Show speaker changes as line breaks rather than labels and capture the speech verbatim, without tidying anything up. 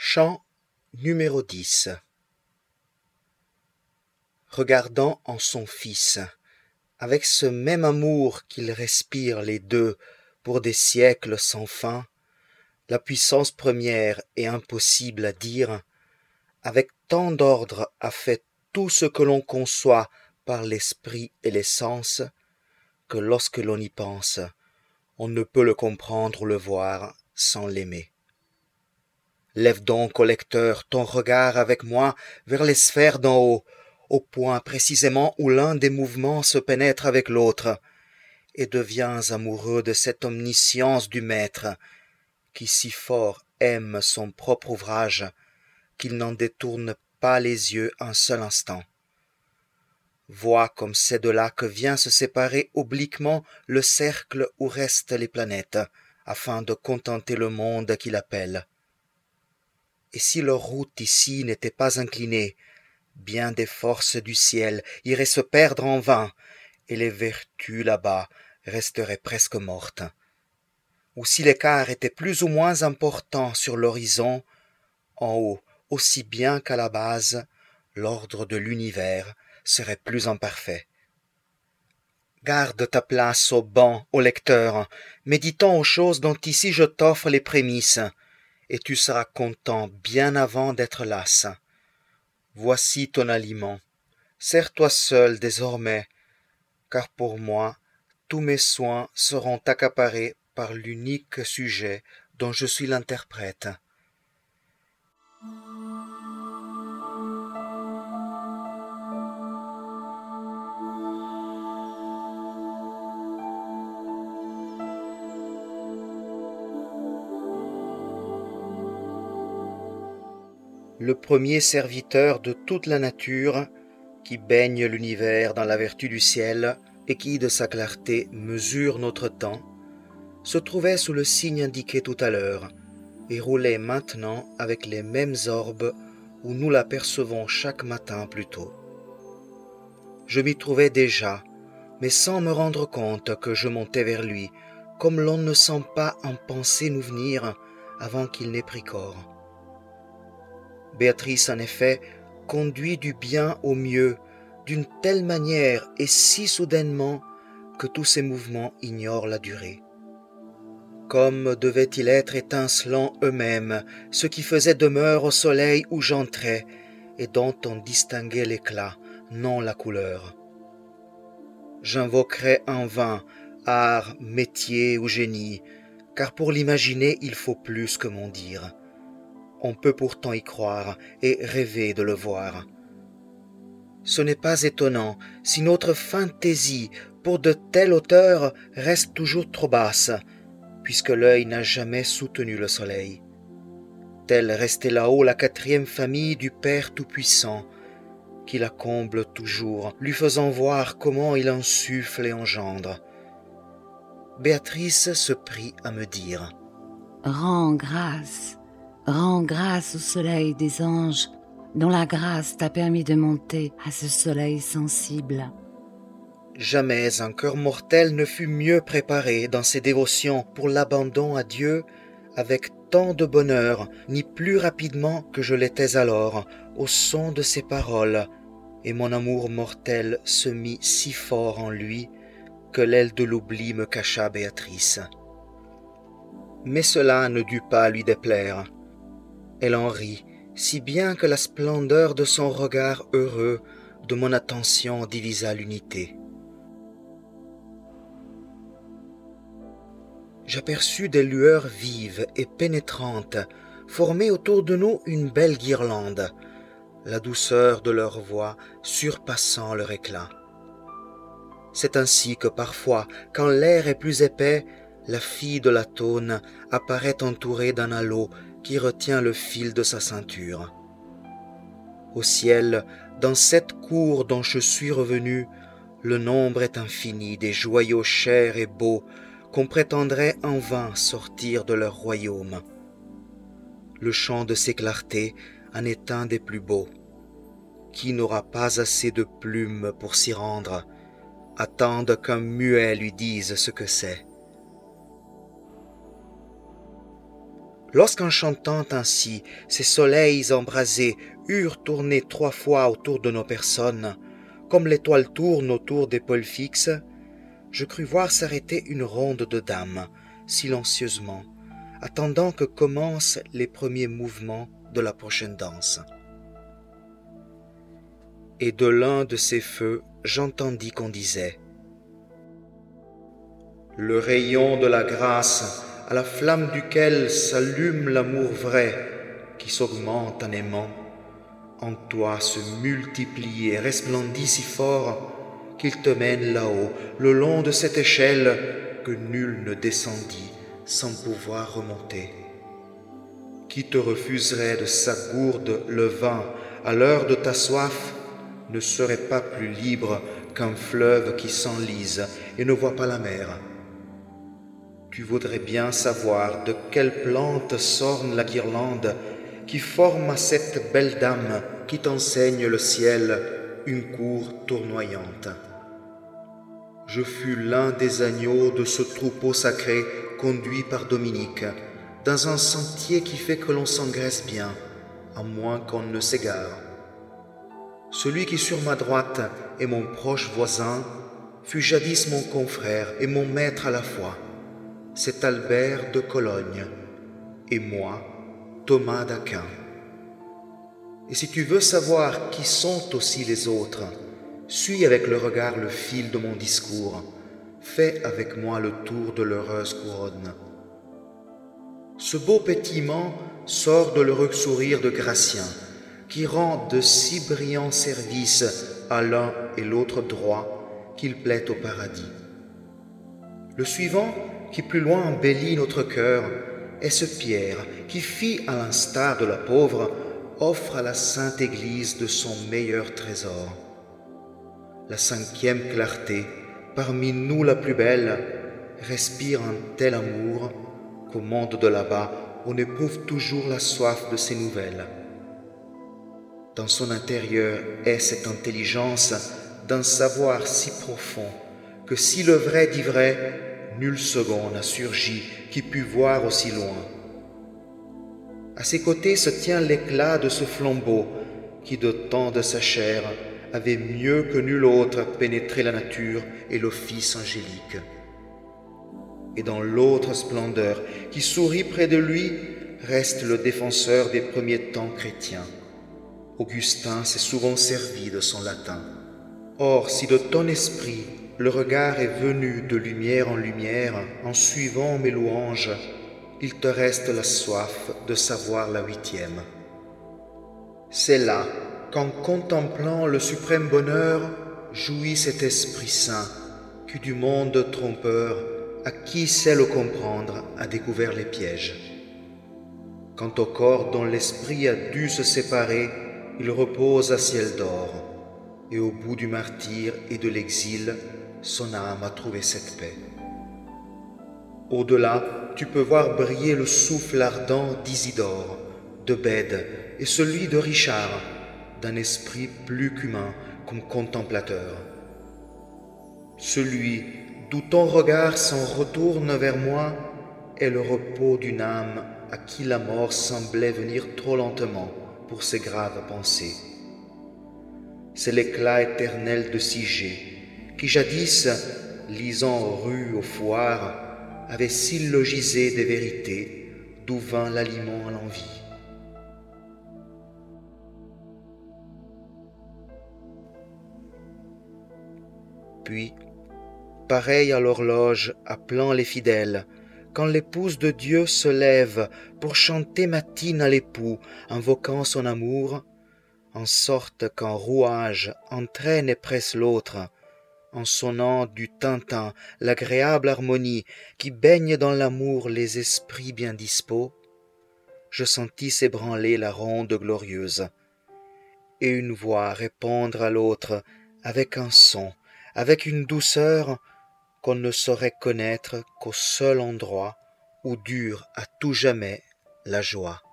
Chant numéro dix. Regardant en son Fils, avec ce même amour qu'ils respirent les deux pour des siècles sans fin, la puissance première et impossible à dire, avec tant d'ordre a fait tout ce que l'on conçoit par l'esprit et les sens, que lorsque l'on y pense, on ne peut le comprendre ou le voir sans l'aimer. Lève donc, ô lecteur, ton regard avec moi vers les sphères d'en haut, au point précisément où l'un des mouvements se pénètre avec l'autre, et deviens amoureux de cette omniscience du Maître, qui si fort aime son propre ouvrage, qu'il n'en détourne pas les yeux un seul instant. Vois comme c'est de là que vient se séparer obliquement le cercle où restent les planètes, afin de contenter le monde qui l'appelle. Et si leur route ici n'était pas inclinée, bien des forces du ciel iraient se perdre en vain, et les vertus là-bas resteraient presque mortes. Ou si l'écart était plus ou moins important sur l'horizon, en haut, aussi bien qu'à la base, l'ordre de l'univers serait plus imparfait. Garde ta place au banc, ô lecteur, méditant aux choses dont ici je t'offre les prémices, et tu seras content bien avant d'être las. Voici ton aliment. Sers-toi seul désormais, car pour moi, tous mes soins seront accaparés par l'unique sujet dont je suis l'interprète. Le premier serviteur de toute la nature, qui baigne l'univers dans la vertu du ciel et qui, de sa clarté, mesure notre temps, se trouvait sous le signe indiqué tout à l'heure et roulait maintenant avec les mêmes orbes où nous l'apercevons chaque matin plus tôt. Je m'y trouvais déjà, mais sans me rendre compte que je montais vers lui, comme l'on ne sent pas en pensée nous venir avant qu'il n'ait pris corps. Béatrice, en effet, conduit du bien au mieux, d'une telle manière et si soudainement que tous ses mouvements ignorent la durée. Comme devaient-ils être étincelants eux-mêmes, ceux qui faisaient demeure au soleil où j'entrais, et dont on distinguait l'éclat, non la couleur. J'invoquerai en vain art, métier ou génie, car pour l'imaginer il faut plus que mon dire. On peut pourtant y croire et rêver de le voir. Ce n'est pas étonnant si notre fantaisie pour de telles hauteurs reste toujours trop basse, puisque l'œil n'a jamais soutenu le soleil. Telle restait là-haut la quatrième famille du Père Tout-Puissant, qui la comble toujours, lui faisant voir comment il insuffle et engendre. Béatrice se prit à me dire
« Rends grâce, rends grâce au soleil des anges, dont la grâce t'a permis de monter à ce soleil sensible. »
Jamais un cœur mortel ne fut mieux préparé dans ses dévotions pour l'abandon à Dieu avec tant de bonheur, ni plus rapidement que je l'étais alors, au son de ses paroles, et mon amour mortel se mit si fort en lui que l'aile de l'oubli me cacha Béatrice. Mais cela ne dut pas lui déplaire. Elle en rit, si bien que la splendeur de son regard heureux de mon attention divisa l'unité. J'aperçus des lueurs vives et pénétrantes former autour de nous une belle guirlande, la douceur de leur voix surpassant leur éclat. C'est ainsi que parfois, quand l'air est plus épais, la fille de l'atone apparaît entourée d'un halo qui retient le fil de sa ceinture. Au ciel, dans cette cour dont je suis revenu, le nombre est infini des joyaux chers et beaux qu'on prétendrait en vain sortir de leur royaume. Le chant de ces clartés en est un des plus beaux. Qui n'aura pas assez de plumes pour s'y rendre, attende qu'un muet lui dise ce que c'est. Lorsqu'en chantant ainsi, ces soleils embrasés eurent tourné trois fois autour de nos personnes, comme l'étoile tourne autour des pôles fixes, je crus voir s'arrêter une ronde de dames, silencieusement, attendant que commencent les premiers mouvements de la prochaine danse. Et de l'un de ces feux, j'entendis qu'on disait « Le rayon de la grâce, à la flamme duquel s'allume l'amour vrai, qui s'augmente en aimant, en toi se multiplie et resplendit si fort qu'il te mène là-haut, le long de cette échelle que nul ne descendit sans pouvoir remonter. Qui te refuserait de sa gourde le vin à l'heure de ta soif ne serait pas plus libre qu'un fleuve qui s'enlise et ne voit pas la mer. Tu voudrais bien savoir de quelle plante s'orne la guirlande qui forme à cette belle dame qui t'enseigne le ciel une cour tournoyante. Je fus l'un des agneaux de ce troupeau sacré conduit par Dominique, dans un sentier qui fait que l'on s'engraisse bien, à moins qu'on ne s'égare. Celui qui sur ma droite est mon proche voisin fut jadis mon confrère et mon maître à la fois. C'est Albert de Cologne, et moi, Thomas d'Aquin. Et si tu veux savoir qui sont aussi les autres, suis avec le regard le fil de mon discours, fais avec moi le tour de l'heureuse couronne. Ce beau pétillement sort de l'heureux sourire de Gratien, qui rend de si brillants services à l'un et l'autre droit qu'il plaît au paradis. Le suivant, qui plus loin embellit notre cœur, est ce Pierre qui fit, à l'instar de la pauvre, offre à la sainte Église de son meilleur trésor. La cinquième clarté, parmi nous la plus belle, respire un tel amour qu'au monde de là-bas, on éprouve toujours la soif de ses nouvelles. Dans son intérieur est cette intelligence d'un savoir si profond que si le vrai dit vrai, nul second n'a surgi qui pût voir aussi loin. À ses côtés se tient l'éclat de ce flambeau qui, de temps de sa chair, avait mieux que nul autre pénétré la nature et l'office angélique. Et dans l'autre splendeur qui sourit près de lui reste le défenseur des premiers temps chrétiens. Augustin s'est souvent servi de son latin. Or, si de ton esprit le regard est venu de lumière en lumière, en suivant mes louanges, il te reste la soif de savoir la huitième. C'est là qu'en contemplant le suprême bonheur, jouit cet Esprit Saint, qui du monde trompeur, à qui sait le comprendre, a découvert les pièges. Quant au corps dont l'esprit a dû se séparer, il repose à ciel d'or, et au bout du martyre et de l'exil, son âme a trouvé cette paix. Au-delà, tu peux voir briller le souffle ardent d'Isidore, de Bède et celui de Richard, d'un esprit plus qu'humain comme contemplateur. Celui d'où ton regard s'en retourne vers moi est le repos d'une âme à qui la mort semblait venir trop lentement pour ses graves pensées. C'est l'éclat éternel de Sigé, qui jadis, lisant rue au foire, avait syllogisé des vérités d'où vint l'aliment à l'envie. Puis, pareil à l'horloge appelant les fidèles, quand l'épouse de Dieu se lève pour chanter matine à l'époux, invoquant son amour, en sorte qu'un rouage entraîne et presse l'autre, en sonnant du tintin l'agréable harmonie qui baigne dans l'amour les esprits bien dispos, je sentis s'ébranler la ronde glorieuse, et une voix répondre à l'autre avec un son, avec une douceur qu'on ne saurait connaître qu'au seul endroit où dure à tout jamais la joie.